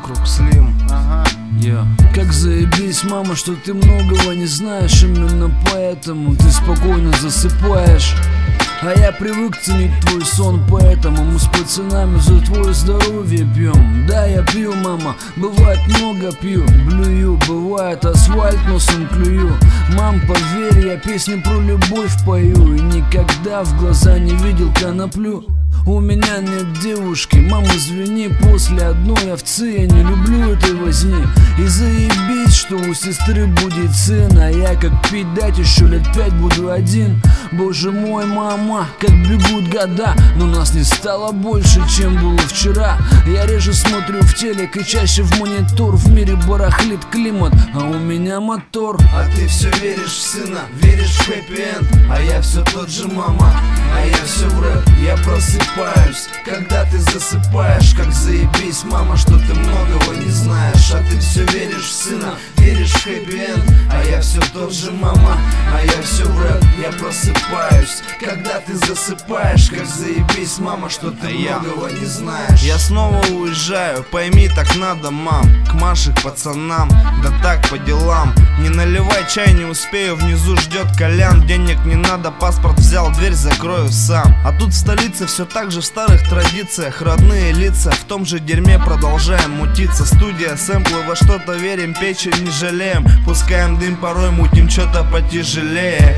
вокруг Слим. Как заебись, мама, что ты многого не знаешь. Именно поэтому ты спокойно засыпаешь. А я привык ценить твой сон, поэтому мы с пацанами за твое здоровье пьем. Да, я пью, мама, бывает много пью, блюю, бывает асфальт носом клюю. Мам, поверь, я песни про любовь пою и никогда в глаза не видел коноплю. У меня нет девушки, мам, извини, после одной овцы я не люблю этой возни. И заебись, что у сестры будет сын, а я как пить дать еще лет 5 буду один. Боже мой, мама, как бегут года, но нас не стало больше, чем было вчера. Я реже смотрю в телек и чаще в монитор. В мире барахлит климат, а у меня мотор. А ты все веришь в сына, веришь в хэппи-энд. А я все тот же, мама, а я все в рэп. Я просыпаюсь, когда ты засыпаешь. Как заебись, мама, что ты многого не знаешь. А ты все веришь в сына, веришь в хэппи-энд. А я все тот же, мама, а я все в рэп. Я просыпаюсь, когда ты засыпаешь. Как заебись, мама, что ты многого не знаешь. Я снова уезжаю, пойми, так надо, мам. К Маше, к пацанам, да так по делам. Не наливай чай, не успею, внизу ждет Колян. Денег не надо, паспорт взял, дверь закрою сам. А тут в столице все так же в старых традициях. Родные лица, в том же дерьме продолжаем мутиться. Студия, сэмплы, во что-то верим, печень не жалеем. Пускаем дым, порой мутим что-то потяжелее.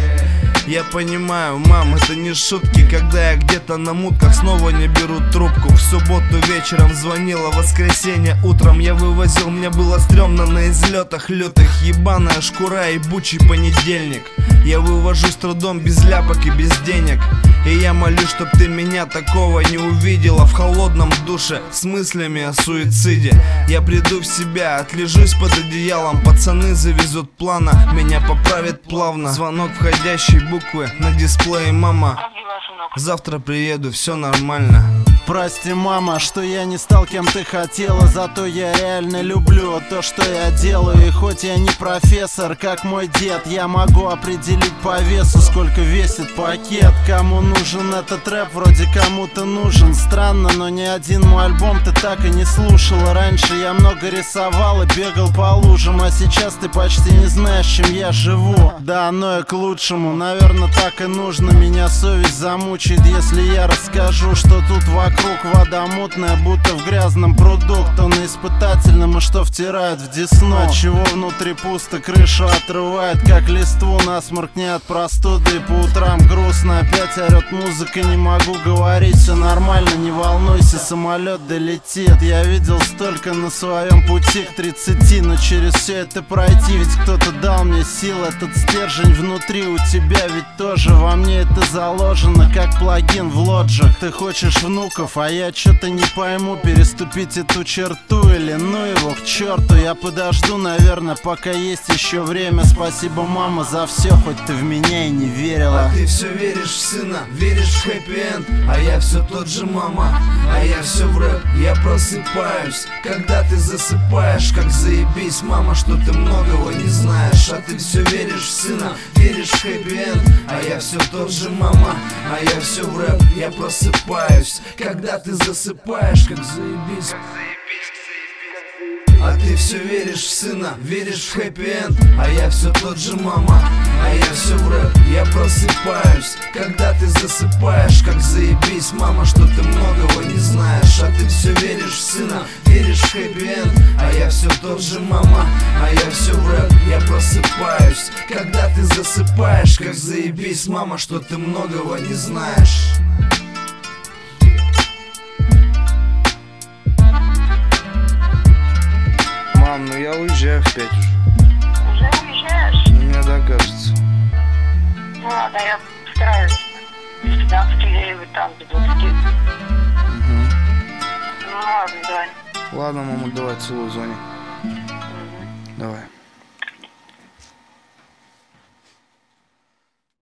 Я понимаю, мам, это не шутки. Когда я где-то на мутках, снова не беру трубку. В субботу вечером звонила, в воскресенье утром я вывозил, мне было стрёмно на излетах лютых. Ебаная шкура и ебучий понедельник. Я вывожу с трудом, без ляпок и без денег. И я молюсь, чтоб ты меня такого не увидела в холодном душе с мыслями о суициде. Я приду в себя, отлежусь под одеялом. Пацаны завезут плана, меня поправит плавно. Звонок входящей буквы на дисплее, мама. Завтра приеду, все нормально. Прости, мама, что я не стал кем ты хотела. Зато я реально люблю то, что я делаю. И хоть я не профессор, как мой дед, я могу определить по весу, сколько весит пакет. Кому нужен этот рэп, вроде кому-то нужен. Странно, но ни один мой альбом ты так и не слушала. Раньше я много рисовал и бегал по лужам, а сейчас ты почти не знаешь, чем я живу. Да, оно и к лучшему, наверное, так и нужно. Меня совесть замучает, если я расскажу, что тут вокруг вода мутная, будто в грязном пруду. Кто на испытательном и что втирает в десну. Отчего внутри пусто, крышу отрывает, как листву. Насморк не от простуды, и по утрам грустно. Опять орёт музыка, не могу говорить. Все нормально, не волнуйся, самолет долетит. Я видел столько на своем пути к 30, но через все это пройти. Ведь кто-то дал мне сил, этот стержень внутри у тебя ведь тоже во мне это заложено, как плагин в Logic. Ты хочешь внуков, а я что-то не пойму, переступить эту черту или ну его к черту. Я подожду, наверное, пока есть еще время. Спасибо, мама, за все, хоть ты в меня и не верила. А ты все веришь в сына, веришь в хэппи-энд. А я все тот же, мама, а я все в рэп. Я просыпаюсь, когда ты засыпаешь. Как заебись, мама, что ты многого не знаешь. А ты все веришь в сына, веришь в хэппи-энд. А я все тот же, мама, а я все в рэп. Я просыпаюсь, когда ты засыпаешь. Как заебись. А ты все веришь в сына, веришь в хэппи-энд. А я все тот же, мама, а я все в рэп. Я просыпаюсь, когда ты засыпаешь. Как заебись, мама, что ты многого не знаешь. А ты все веришь в сына, веришь в хэппи-энд. А я все тот же, мама, а я все в рэп. Я просыпаюсь, когда ты засыпаешь. Как заебись, мама, что ты многого не знаешь. Мам, ну я уезжаю в 5 уже. Уже уезжаешь? Мне так кажется. Ну ладно, я постараюсь. С 15 где-нибудь там, до 20. Угу. Ну ладно, давай. Ладно, мама, давай, целую, звони.